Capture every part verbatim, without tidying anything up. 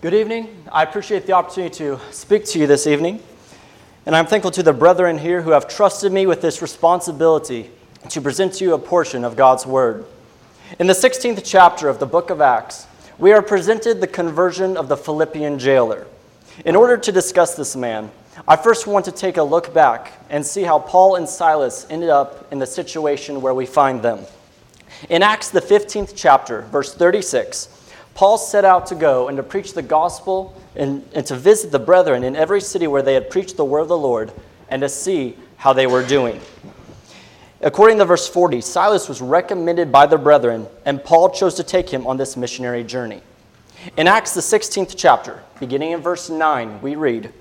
Good evening. I appreciate the opportunity to speak to you this evening, and I'm thankful to the brethren here who have trusted me with this responsibility to present to you a portion of God's Word. In the sixteenth chapter of the book of Acts, we are presented the conversion of the Philippian jailer. In order to discuss this man, I first want to take a look back and see how Paul and Silas ended up in the situation where we find them. In Acts, the fifteenth chapter, verse thirty-six, Paul set out to go and to preach the gospel and, and to visit the brethren in every city where they had preached the word of the Lord and to see how they were doing. According to verse forty, Silas was recommended by the brethren, and Paul chose to take him on this missionary journey. In Acts, the sixteenth chapter, beginning in verse nine, we read,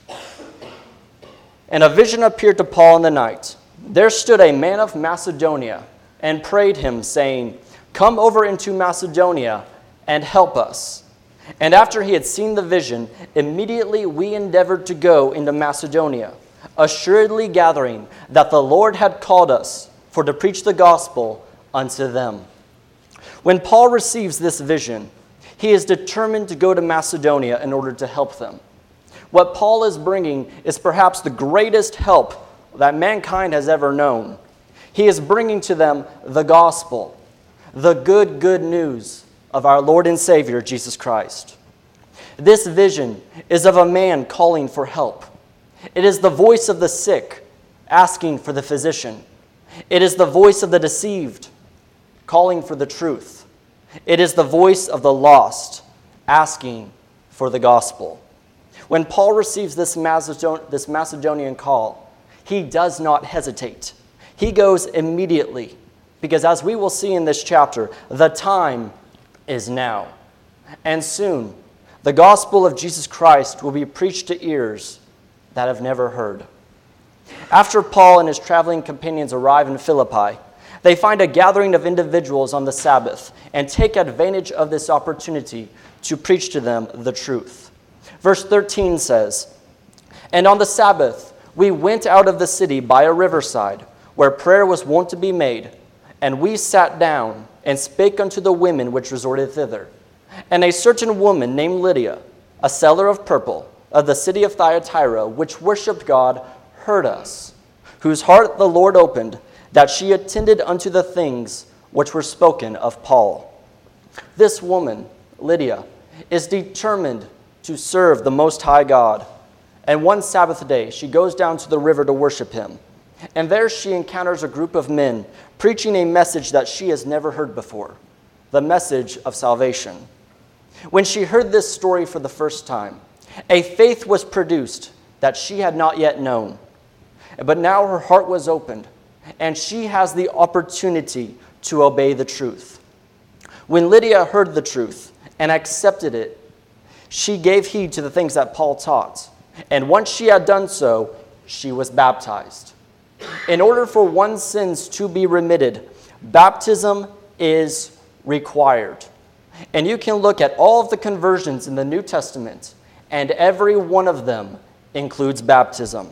"And a vision appeared to Paul in the night. There stood a man of Macedonia and prayed him, saying, 'Come over into Macedonia and help us.' And after he had seen the vision, immediately we endeavored to go into Macedonia, assuredly gathering that the Lord had called us for to preach the gospel unto them." When Paul receives this vision, he is determined to go to Macedonia in order to help them. What Paul is bringing is perhaps the greatest help that mankind has ever known. He is bringing to them the gospel, the good, good news of our Lord and Savior, Jesus Christ. This vision is of a man calling for help. It is the voice of the sick asking for the physician. It is the voice of the deceived calling for the truth. It is the voice of the lost asking for the gospel. When Paul receives this Macedon- this Macedonian call, he does not hesitate. He goes immediately, because as we will see in this chapter, the time is now. And soon, the gospel of Jesus Christ will be preached to ears that have never heard. After Paul and his traveling companions arrive in Philippi, they find a gathering of individuals on the Sabbath and take advantage of this opportunity to preach to them the truth. Verse thirteen says, "And on the Sabbath we went out of the city by a riverside, where prayer was wont to be made, and we sat down and spake unto the women which resorted thither. And a certain woman named Lydia, a seller of purple, of the city of Thyatira, which worshipped God, heard us, whose heart the Lord opened, that she attended unto the things which were spoken of Paul." This woman, Lydia, is determined to serve the Most High God. And one Sabbath day, she goes down to the river to worship him. And there she encounters a group of men preaching a message that she has never heard before, the message of salvation. When she heard this story for the first time, a faith was produced that she had not yet known. But now her heart was opened, and she has the opportunity to obey the truth. When Lydia heard the truth and accepted it, she gave heed to the things that Paul taught. And once she had done so, she was baptized. In order for one's sins to be remitted, baptism is required. And you can look at all of the conversions in the New Testament, and every one of them includes baptism.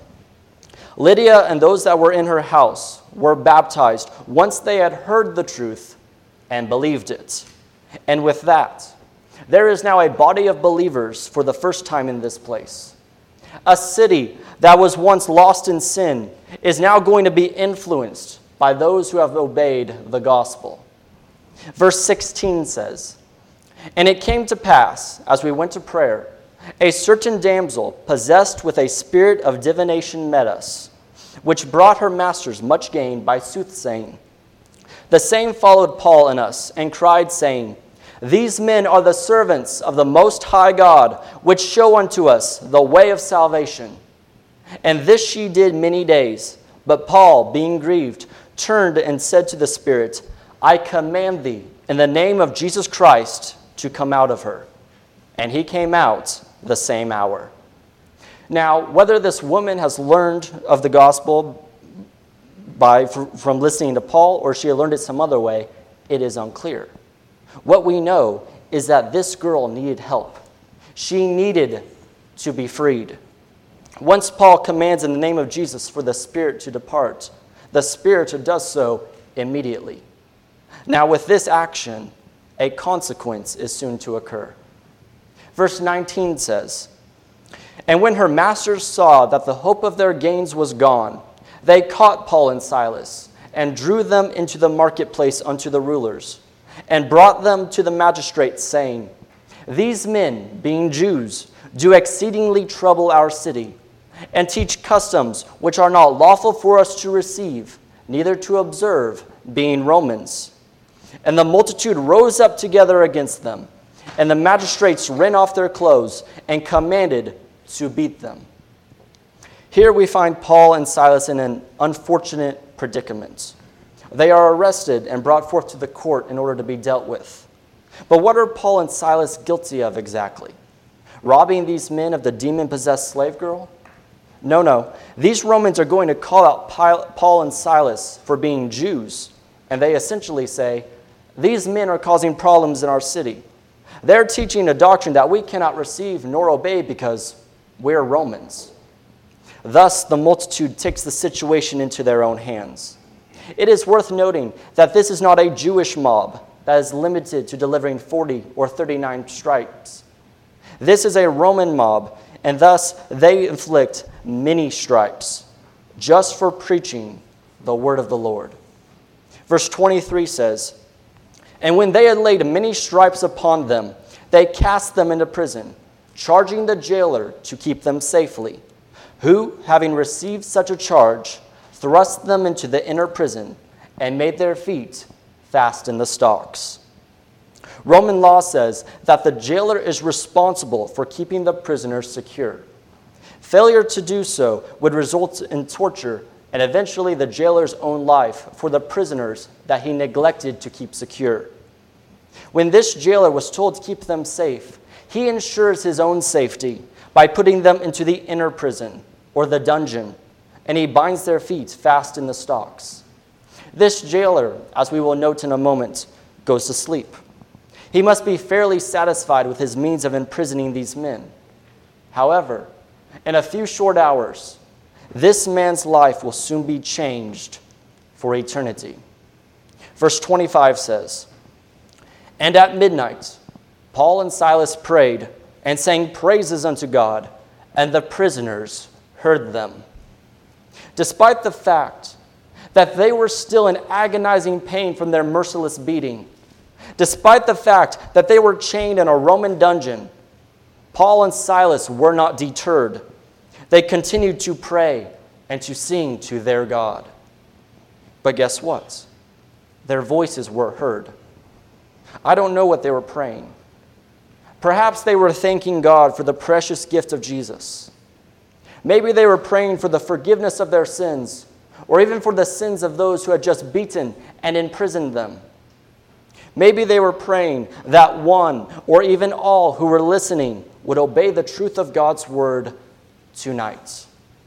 Lydia and those that were in her house were baptized once they had heard the truth and believed it. And with that, there is now a body of believers for the first time in this place. A city that was once lost in sin is now going to be influenced by those who have obeyed the gospel. Verse sixteen says, "And it came to pass, as we went to prayer, a certain damsel possessed with a spirit of divination met us, which brought her masters much gain by soothsaying. The same followed Paul and us, and cried, saying, These men are the servants of the Most High God, which show unto us the way of salvation. And this she did many days. But Paul, being grieved, turned and said to the Spirit, I command thee, in the name of Jesus Christ, to come out of her. And he came out the same hour." Now, whether this woman has learned of the gospel by from listening to Paul or she had learned it some other way, it is unclear. What we know is that this girl needed help. She needed to be freed. Once Paul commands in the name of Jesus for the spirit to depart, the spirit does so immediately. Now with this action, a consequence is soon to occur. Verse nineteen says, "And when her masters saw that the hope of their gains was gone, they caught Paul and Silas, and drew them into the marketplace unto the rulers, and brought them to the magistrates, saying, These men, being Jews, do exceedingly trouble our city, and teach customs which are not lawful for us to receive, neither to observe, being Romans. And the multitude rose up together against them, and the magistrates rent off their clothes, and commanded to beat them." Here we find Paul and Silas in an unfortunate predicament. They are arrested and brought forth to the court in order to be dealt with. But what are Paul and Silas guilty of exactly? Robbing these men of the demon-possessed slave girl? No, no. These Romans are going to call out Paul and Silas for being Jews, and they essentially say, "These men are causing problems in our city. They're teaching a doctrine that we cannot receive nor obey because we're Romans." Thus, the multitude takes the situation into their own hands. It is worth noting that this is not a Jewish mob that is limited to delivering forty or thirty-nine stripes. This is a Roman mob, and thus they inflict many stripes just for preaching the word of the Lord. Verse twenty-three says, "And when they had laid many stripes upon them, they cast them into prison, charging the jailer to keep them safely, who, having received such a charge, thrust them into the inner prison and made their feet fast in the stocks." Roman law says that the jailer is responsible for keeping the prisoners secure. Failure to do so would result in torture and eventually the jailer's own life for the prisoners that he neglected to keep secure. When this jailer was told to keep them safe, he ensures his own safety by putting them into the inner prison, or the dungeon, and he binds their feet fast in the stocks. This jailer, as we will note in a moment, goes to sleep. He must be fairly satisfied with his means of imprisoning these men. However, in a few short hours, this man's life will soon be changed for eternity. Verse twenty-five says, "And at midnight, Paul and Silas prayed and sang praises unto God, and the prisoners heard them." Despite the fact that they were still in agonizing pain from their merciless beating, despite the fact that they were chained in a Roman dungeon, Paul and Silas were not deterred. They continued to pray and to sing to their God. But guess what? Their voices were heard. I don't know what they were praying. Perhaps they were thanking God for the precious gift of Jesus. Maybe they were praying for the forgiveness of their sins, or even for the sins of those who had just beaten and imprisoned them. Maybe they were praying that one or even all who were listening would obey the truth of God's word tonight.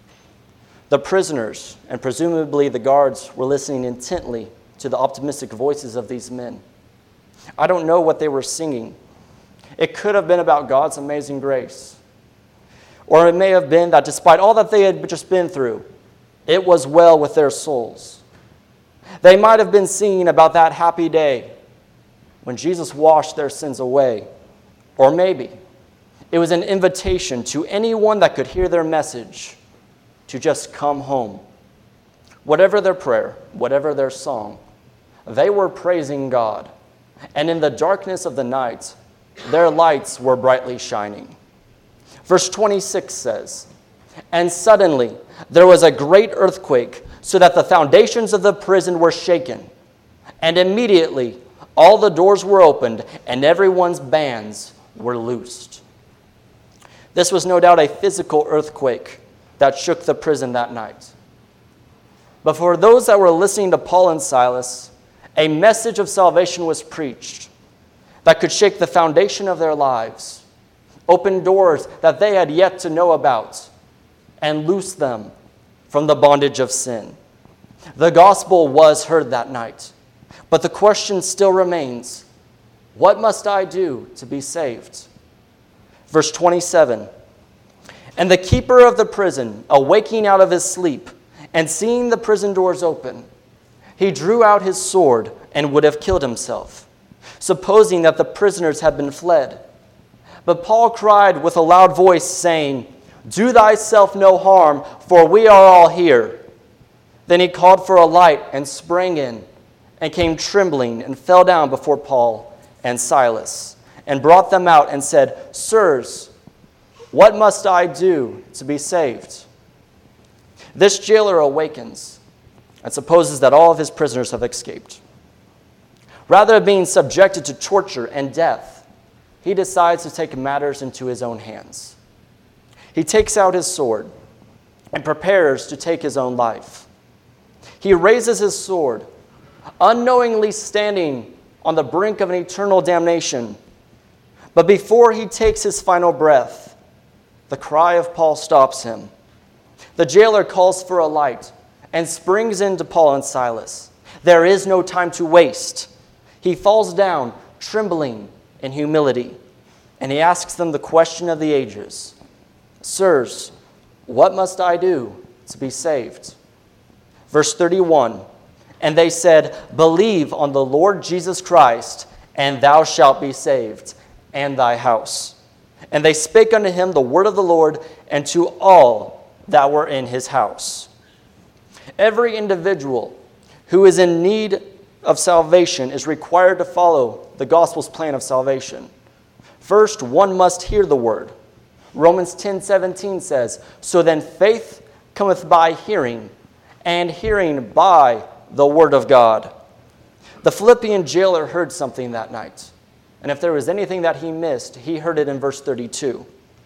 The prisoners, and presumably the guards, were listening intently to the optimistic voices of these men. I don't know what they were singing. It could have been about God's amazing grace. Or it may have been that despite all that they had just been through, it was well with their souls. They might have been singing about that happy day when Jesus washed their sins away. Or maybe it was an invitation to anyone that could hear their message to just come home. Whatever their prayer, whatever their song, they were praising God. And in the darkness of the night, their lights were brightly shining. Verse twenty-six says, "And suddenly there was a great earthquake, so that the foundations of the prison were shaken. And immediately all the doors were opened, and everyone's bands were loosed." This was no doubt a physical earthquake that shook the prison that night. But for those that were listening to Paul and Silas, a message of salvation was preached that could shake the foundation of their lives, open doors that they had yet to know about, and loose them from the bondage of sin. The gospel was heard that night, but the question still remains, what must I do to be saved? Verse twenty-seven, "And the keeper of the prison, awaking out of his sleep, and seeing the prison doors open, he drew out his sword and would have killed himself, supposing that the prisoners had been fled. But Paul cried with a loud voice, saying, "Do thyself no harm, for we are all here." Then he called for a light and sprang in, and came trembling and fell down before Paul and Silas, and brought them out and said, "Sirs, what must I do to be saved?" This jailer awakens and supposes that all of his prisoners have escaped. Rather than being subjected to torture and death, he decides to take matters into his own hands. He takes out his sword and prepares to take his own life. He raises his sword, unknowingly standing on the brink of an eternal damnation. But before he takes his final breath, the cry of Paul stops him. The jailer calls for a light and springs into Paul and Silas. There is no time to waste. He falls down, trembling in humility, and he asks them the question of the ages. "Sirs, what must I do to be saved?" Verse thirty-one, "And they said, Believe on the Lord Jesus Christ, and thou shalt be saved, and thy house. And they spake unto him the word of the Lord, and to all that were in his house." Every individual who is in need of salvation is required to follow the gospel's plan of salvation. First, one must hear the word. Romans ten seventeen says, "So then faith cometh by hearing, and hearing by the word of God." The Philippian jailer heard something that night. And if there was anything that he missed, he heard it in verse thirty-two.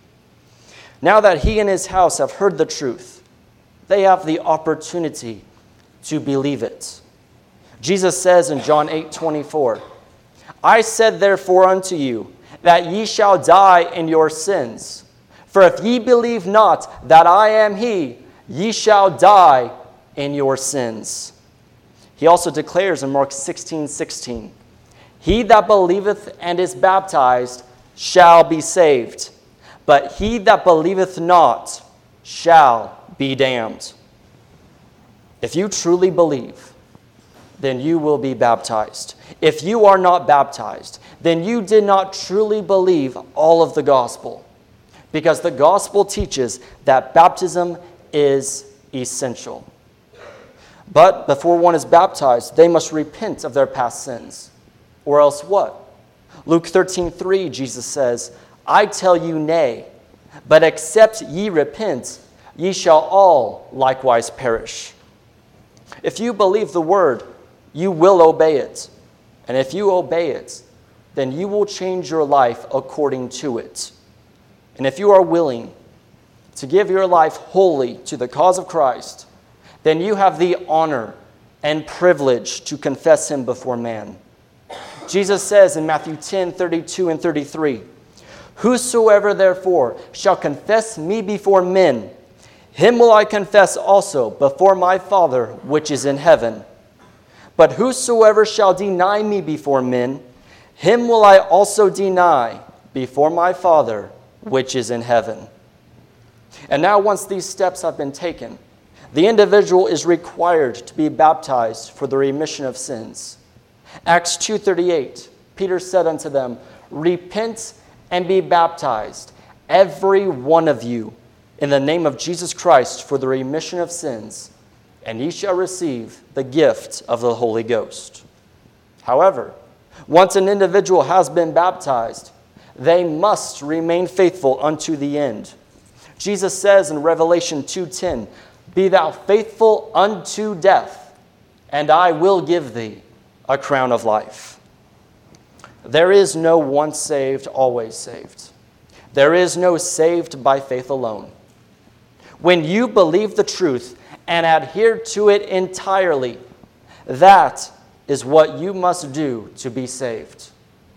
Now that he and his house have heard the truth, they have the opportunity to believe it. Jesus says in John eight twenty-four, "I said therefore unto you, that ye shall die in your sins. For if ye believe not that I am he, ye shall die in your sins." He also declares in Mark sixteen sixteen, "He that believeth and is baptized shall be saved, but he that believeth not shall be damned." If you truly believe, then you will be baptized. If you are not baptized, then you did not truly believe all of the gospel, because the gospel teaches that baptism is essential. But before one is baptized, they must repent of their past sins. Or else what? Luke thirteen three, Jesus says, "I tell you nay, but except ye repent, ye shall all likewise perish." If you believe the word, you will obey it. And if you obey it, then you will change your life according to it. And if you are willing to give your life wholly to the cause of Christ, then you have the honor and privilege to confess him before man. Jesus says in Matthew ten thirty-two and thirty-three, "Whosoever therefore shall confess me before men, him will I confess also before my Father which is in heaven. But whosoever shall deny me before men, him will I also deny before my Father which is in heaven." And now once these steps have been taken, the individual is required to be baptized for the remission of sins. Acts two thirty-eight, Peter said unto them, "Repent and be baptized, every one of you, in the name of Jesus Christ for the remission of sins, and ye shall receive the gift of the Holy Ghost." However, once an individual has been baptized, they must remain faithful unto the end. Jesus says in Revelation two ten, "Be thou faithful unto death, and I will give thee a crown of life." There is no once saved, always saved. There is no saved by faith alone. When you believe the truth and adhere to it entirely, that is what you must do to be saved.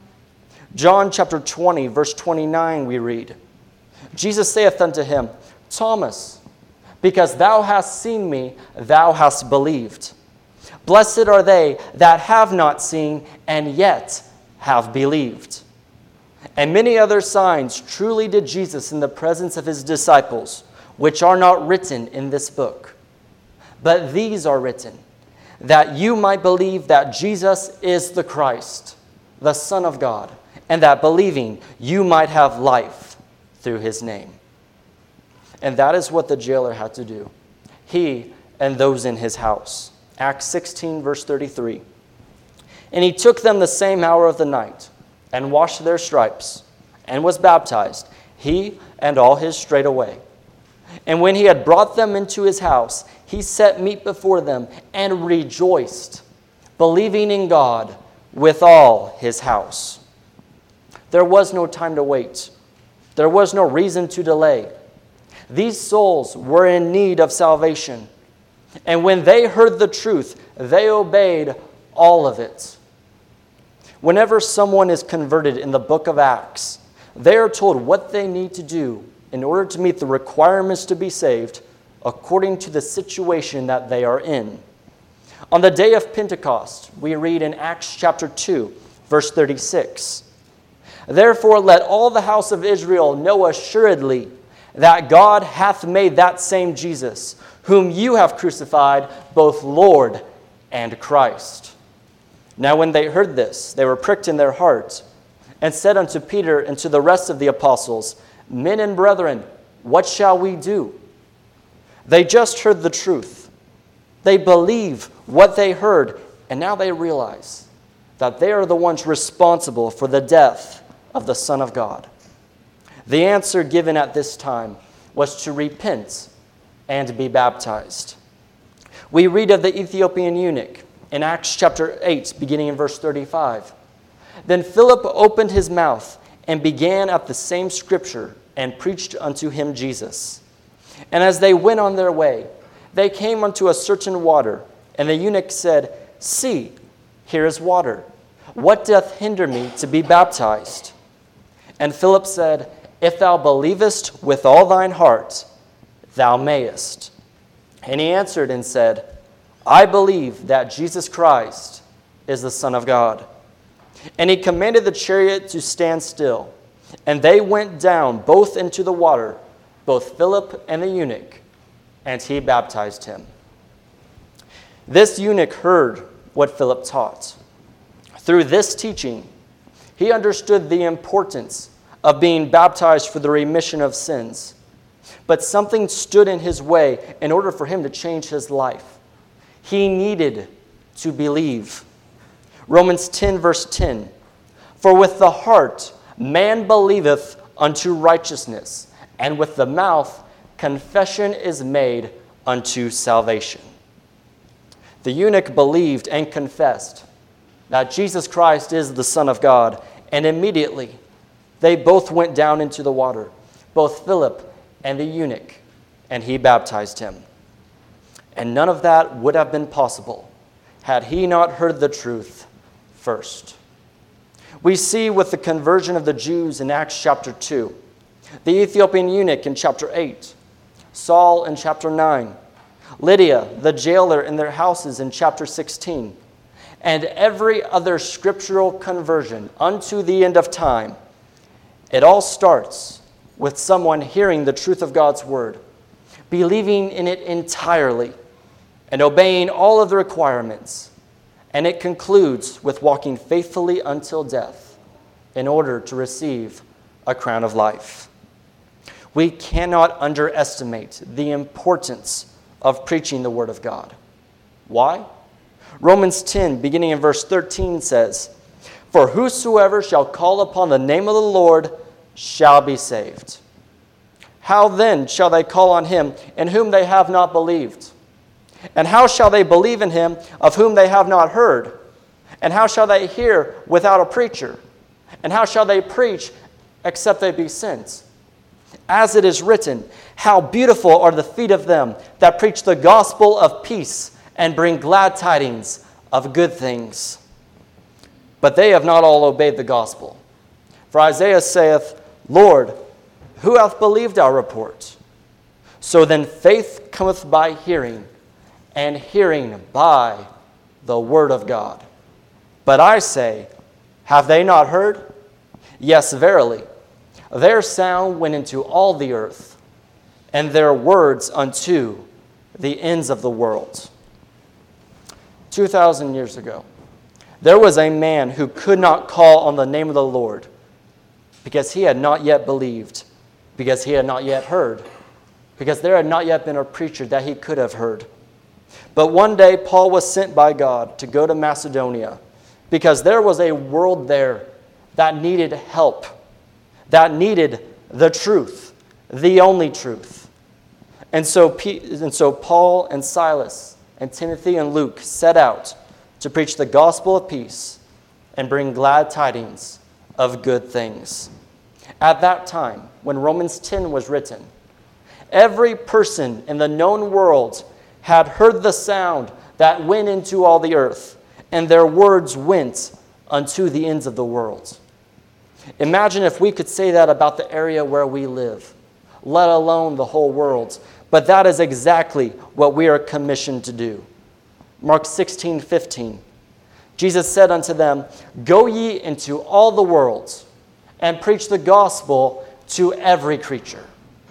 John chapter twenty, verse twenty-nine, we read, "Jesus saith unto him, Thomas, because thou hast seen me, thou hast believed. Blessed are they that have not seen and yet have believed." And many other signs truly did Jesus in the presence of his disciples, which are not written in this book. But these are written, that you might believe that Jesus is the Christ, the Son of God, and that believing you might have life through his name." And that is what the jailer had to do, he and those in his house. Acts sixteen, verse thirty-three. "And he took them the same hour of the night, and washed their stripes, and was baptized, he and all his straightway. And when he had brought them into his house, he set meat before them, and rejoiced, believing in God with all his house." There was no time to wait. There was no reason to delay. These souls were in need of salvation. And when they heard the truth, they obeyed all of it. Whenever someone is converted in the book of Acts, they are told what they need to do in order to meet the requirements to be saved according to the situation that they are in. On the day of Pentecost, we read in Acts chapter two, verse thirty-six, "Therefore let all the house of Israel know assuredly that God hath made that same Jesus, whom you have crucified, both Lord and Christ." Now when they heard this, they were pricked in their hearts, and said unto Peter and to the rest of the apostles, "Men and brethren, what shall we do?" They just heard the truth. They believe what they heard, and now they realize that they are the ones responsible for the death of the Son of God. The answer given at this time was to repent and be baptized. We read of the Ethiopian eunuch in Acts chapter eight, beginning in verse thirty-five. "Then Philip opened his mouth and began at the same scripture and preached unto him Jesus. And as they went on their way, they came unto a certain water, and the eunuch said, See, here is water. What doth hinder me to be baptized? And Philip said, If thou believest with all thine heart, thou mayest. And he answered and said, I believe that Jesus Christ is the Son of God. And he commanded the chariot to stand still. And they went down both into the water, both Philip and the eunuch, and he baptized him." This eunuch heard what Philip taught. Through this teaching, he understood the importance of being baptized for the remission of sins. But something stood in his way in order for him to change his life. He needed to believe. Romans ten, verse ten, "For with the heart man believeth unto righteousness, and with the mouth confession is made unto salvation." The eunuch believed and confessed that Jesus Christ is the Son of God, and immediately they both went down into the water, both Philip and the eunuch, and he baptized him. And none of that would have been possible had he not heard the truth first. We see with the conversion of the Jews in Acts chapter two, the Ethiopian eunuch in chapter eight, Saul in chapter nine, Lydia, the jailer in their houses in chapter sixteen, and every other scriptural conversion unto the end of time. It all starts with someone hearing the truth of God's word, believing in it entirely, and obeying all of the requirements. And it concludes with walking faithfully until death in order to receive a crown of life. We cannot underestimate the importance of preaching the word of God. Why? Romans ten, beginning in verse thirteen says, For whosoever shall call upon the name of the Lord shall be saved. How then shall they call on him in whom they have not believed? And how shall they believe in him of whom they have not heard? And how shall they hear without a preacher? And how shall they preach except they be sent? As it is written, How beautiful are the feet of them that preach the gospel of peace and bring glad tidings of good things. But they have not all obeyed the gospel. For Isaiah saith, Lord, who hath believed our report? So then faith cometh by hearing, and hearing by the word of God. But I say, have they not heard? Yes, verily. Their sound went into all the earth, and their words unto the ends of the world. Two thousand years ago, there was a man who could not call on the name of the Lord because he had not yet believed, because he had not yet heard, because there had not yet been a preacher that he could have heard. But one day Paul was sent by God to go to Macedonia because there was a world there that needed help, that needed the truth, the only truth. And so, and so Paul and Silas and Timothy and Luke set out to preach the gospel of peace and bring glad tidings of good things. At that time, when Romans ten was written, every person in the known world had heard the sound that went into all the earth, and their words went unto the ends of the world. Imagine if we could say that about the area where we live, let alone the whole world. But that is exactly what we are commissioned to do. Mark sixteen fifteen. Jesus said unto them, Go ye into all the world, and preach the gospel to every creature.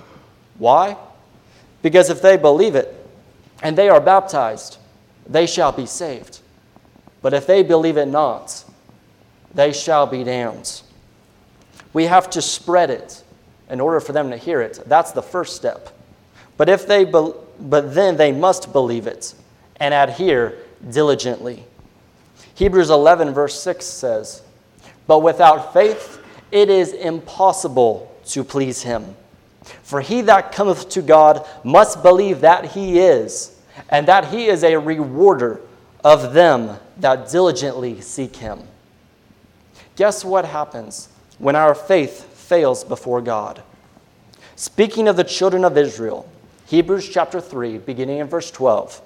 Why? Because if they believe it, and they are baptized, they shall be saved. But if they believe it not, they shall be damned. We have to spread it in order for them to hear it. That's the first step. But if they, be, but then they must believe it and adhere diligently. Hebrews eleven verse six says, But without faith it is impossible to please him. For he that cometh to God must believe that he is, and that he is a rewarder of them that diligently seek him. Guess what happens when our faith fails before God? Speaking of the children of Israel, Hebrews chapter three, beginning in verse twelve,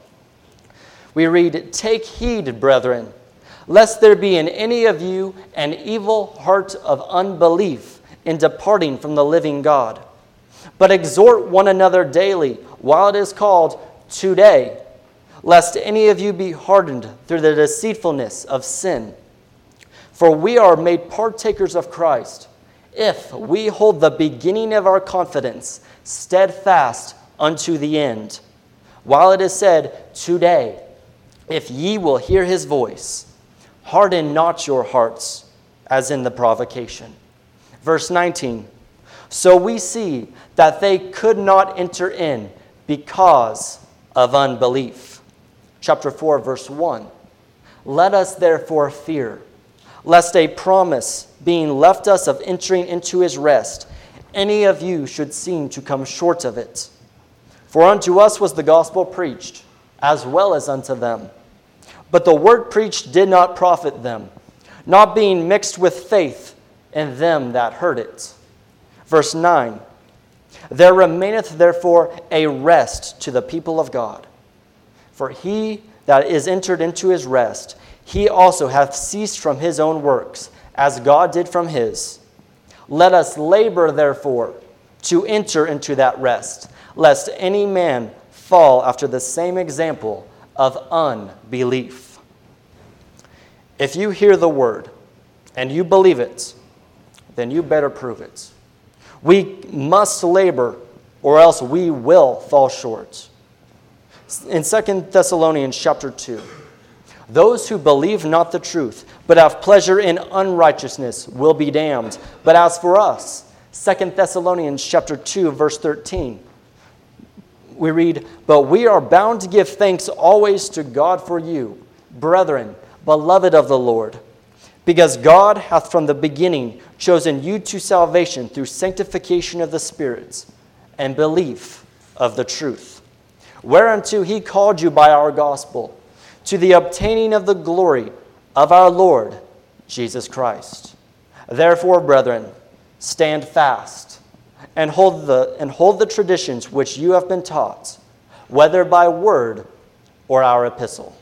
we read, Take heed, brethren, lest there be in any of you an evil heart of unbelief in departing from the living God. But exhort one another daily, while it is called today, lest any of you be hardened through the deceitfulness of sin. For we are made partakers of Christ, if we hold the beginning of our confidence steadfast unto the end. While it is said, Today, if ye will hear his voice, harden not your hearts, as in the provocation. Verse nineteen, So we see that they could not enter in because of unbelief. Chapter four, verse one, Let us therefore fear, lest a promise being left us of entering into his rest, any of you should seem to come short of it. For unto us was the gospel preached, as well as unto them. But the word preached did not profit them, not being mixed with faith in them that heard it. Verse nine, There remaineth therefore a rest to the people of God. For he that is entered into his rest, he also hath ceased from his own works, as God did from his. Let us labor therefore to enter into that rest, lest any man fall after the same example of unbelief. If you hear the word and you believe it, then you better prove it. We must labor, or else we will fall short. In Second Thessalonians chapter two, Those who believe not the truth, but have pleasure in unrighteousness, will be damned. But as for us, Second Thessalonians chapter two, verse thirteen, we read, But we are bound to give thanks always to God for you, brethren, beloved of the Lord, because God hath from the beginning chosen you to salvation through sanctification of the spirits and belief of the truth, whereunto he called you by our gospel, to the obtaining of the glory of our Lord Jesus Christ. Therefore, brethren, stand fast and hold the and hold the traditions which you have been taught, whether by word or our epistle.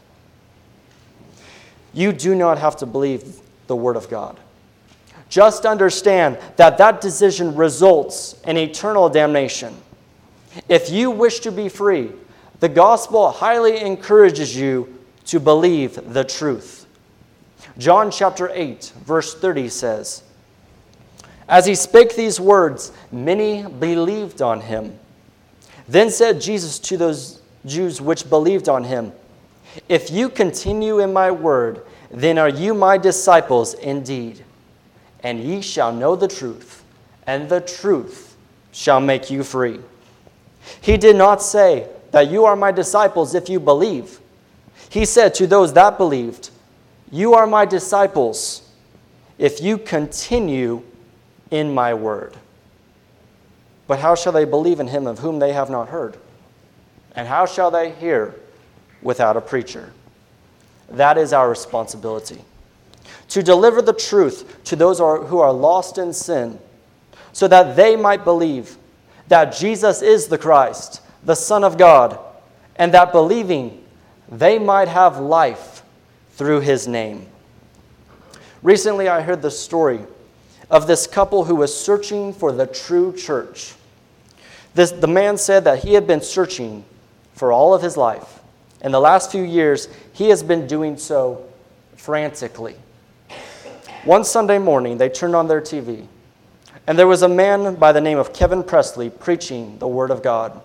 You do not have to believe the word of God. Just understand that that decision results in eternal damnation. If you wish to be free, the gospel highly encourages you to believe the truth. John chapter eight, verse thirty says, As he spake these words, many believed on him. Then said Jesus to those Jews which believed on him, If you continue in my word, then are you my disciples indeed, and ye shall know the truth, and the truth shall make you free. He did not say that you are my disciples if you believe. He said to those that believed, you are my disciples if you continue in my word. But how shall they believe in him of whom they have not heard? And how shall they hear without a preacher? That is our responsibility, to deliver the truth to those who are lost in sin, so that they might believe that Jesus is the Christ, the Son of God, and that believing they might have life through his name. Recently, I heard the story of this couple who was searching for the true church. This, the man said that he had been searching for all of his life. In the last few years, he has been doing so frantically. One Sunday morning, they turned on their T V, and there was a man by the name of Kevin Presley preaching the Word of God.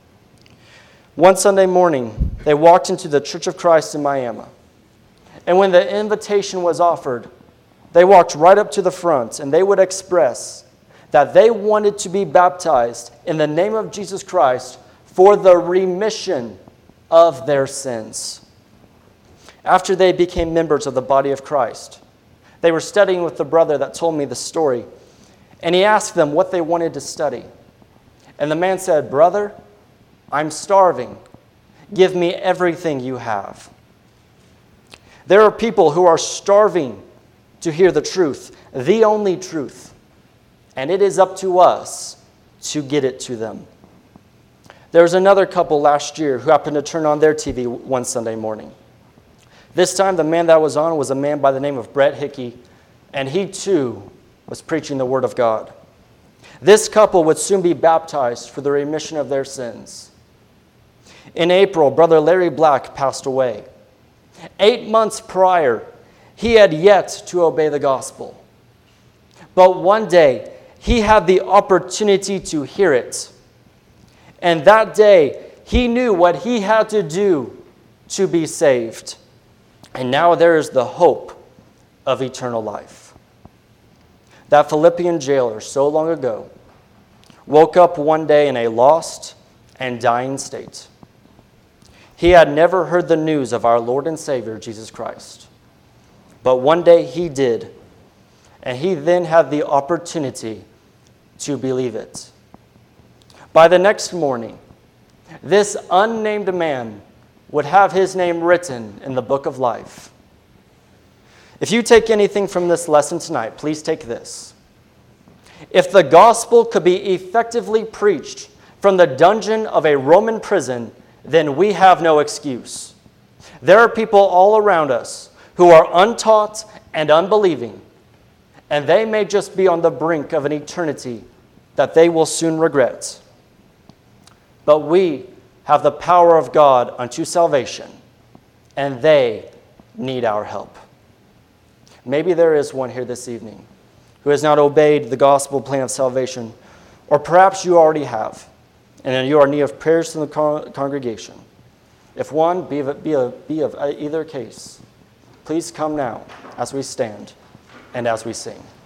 One Sunday morning, they walked into the Church of Christ in Miami, and when the invitation was offered, they walked right up to the front, and they would express that they wanted to be baptized in the name of Jesus Christ for the remission of their sins. After they became members of the body of Christ, they were studying with the brother that told me the story, and he asked them what they wanted to study. And the man said, "Brother, I'm starving. Give me everything you have." There are people who are starving to hear the truth, the only truth, and it is up to us to get it to them. There was another couple last year who happened to turn on their T V one Sunday morning. This time, the man that was on was a man by the name of Brett Hickey, and he too was preaching the Word of God. This couple would soon be baptized for the remission of their sins. In April, Brother Larry Black passed away. Eight months prior, he had yet to obey the gospel. But one day, he had the opportunity to hear it. And that day, he knew what he had to do to be saved. And now there is the hope of eternal life. That Philippian jailer so long ago woke up one day in a lost and dying state. He had never heard the news of our Lord and Savior, Jesus Christ. But one day he did, and he then had the opportunity to believe it. By the next morning, this unnamed man would have his name written in the book of life. If you take anything from this lesson tonight, please take this. If the gospel could be effectively preached from the dungeon of a Roman prison, then we have no excuse. There are people all around us who are untaught and unbelieving, and they may just be on the brink of an eternity that they will soon regret. But we have the power of God unto salvation, and they need our help. Maybe there is one here this evening who has not obeyed the gospel plan of salvation, or perhaps you already have, and you are in need of prayers from the con- congregation. If one, be of, be, of, be of either case, please come now as we stand and as we sing.